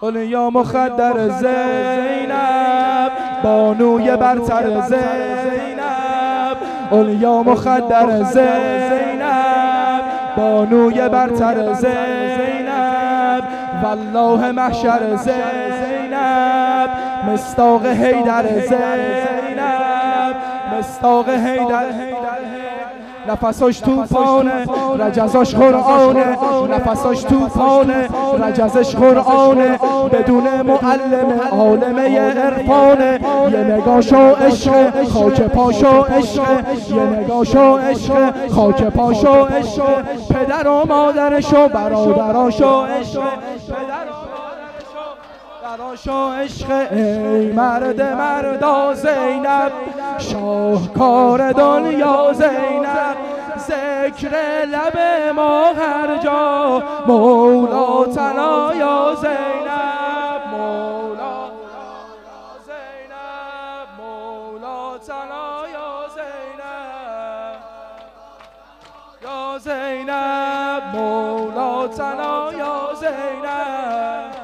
اولیا مخدر زینب، بانوی برتر زینب. اولیا مخدر زینب، بانوی برتر زینب. والله محشر زینب، مصداق حیدر زینب، مصداق حیدر. نفساش توفانه، رجزاش قرآنه. نفساش توفانه، رجزش قرآنه. بدون معلم عالمه عرفانه. یه نگاشو عشق، خاک پاشو عشق. یه نگاشو عشق، خاک پاشو عشق. پدر و مادرشو برادراشو عشق. پدر و مادرشو براشو عشق. ای مرد مردا زینب، شاهکار دنیا زینب. ذکر لب ما هر جا، مولا تنا یا زینب. مولا زینب، مولا تنا یا زینب. یا زینب، مولا تنا یا زینب.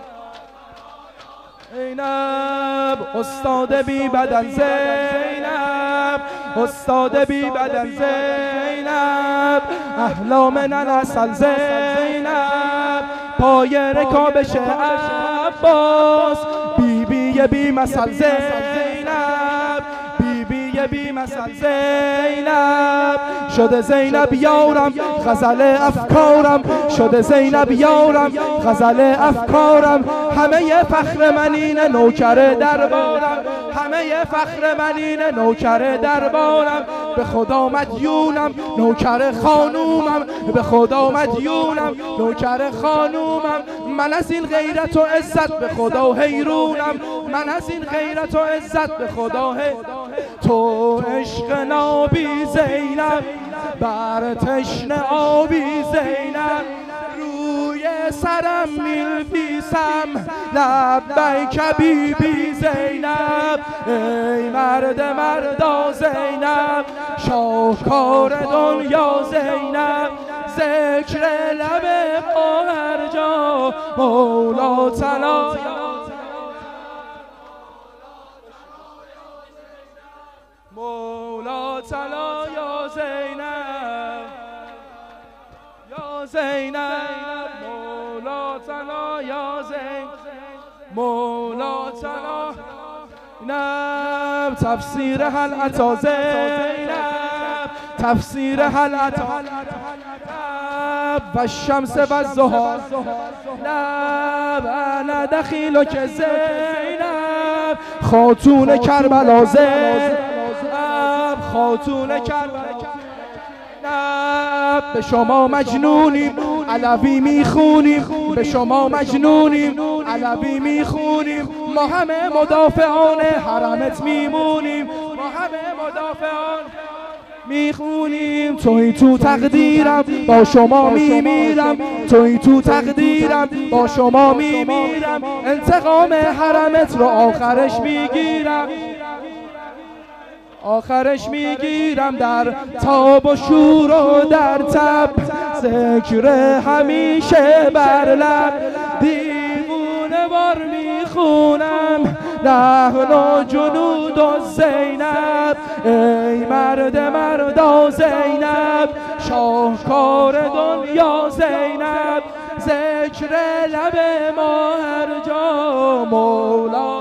زینب استاد بی بدن زینب، استاد بی بدن زینب. احلام ننسل زینب، پای رکابش عباس. بیبی بی مثل زینب، بیبی بی مثل زینب. شده زینب یارم غزل افکارم، شده زینب یارم غزل افکارم. همه فخر من اینه نوکر دربارم، همه فخر من اینه نوکر دربارم. به خدا مدیونم نوکر خانومم، به خدا مدیونم نوکر خانومم. من از این غیرت و عزت به خدا حیرونم، من از این غیرت و عزت به خدا تو عشق نابی زینب، بر تشنه آبی زینب. روی سرم میلفیسم لبیک بیبی زینب. ای مرد مردا زینب، شاهکار دنیا زینب. ذکر لب ما هر جا، مولا تنا مولا تلا یا زینب. یا زینب، مولا تلا یا زینب. مولا تلا نب. تفسیر هل عطا زینب، تفسیر هل عطا و الشمس و الضحی. نب انا دخیل که زینب، خاتون کربلا زینب، خاتون کربلا. به شما مجنونیم علوی میخونیم، به شما مجنونیم علوی میخونیم. ما همه مدافعان حرمت میمونیم، ما همه مدافعان میخونیم. توی تو تقدیرم با شما میمیرم، توی تو تقدیرم با شما میمیرم. انتقام حرمت رو آخرش میگیرم، آخرش میگیرم. در تاب و شور و در تب، ذکر همیشه بر لب. دیوونه بار میخونم نحن و جنود و زینب. ای مرد مردا زینب، شاهکار دنیا زینب. ذکر لب ما هر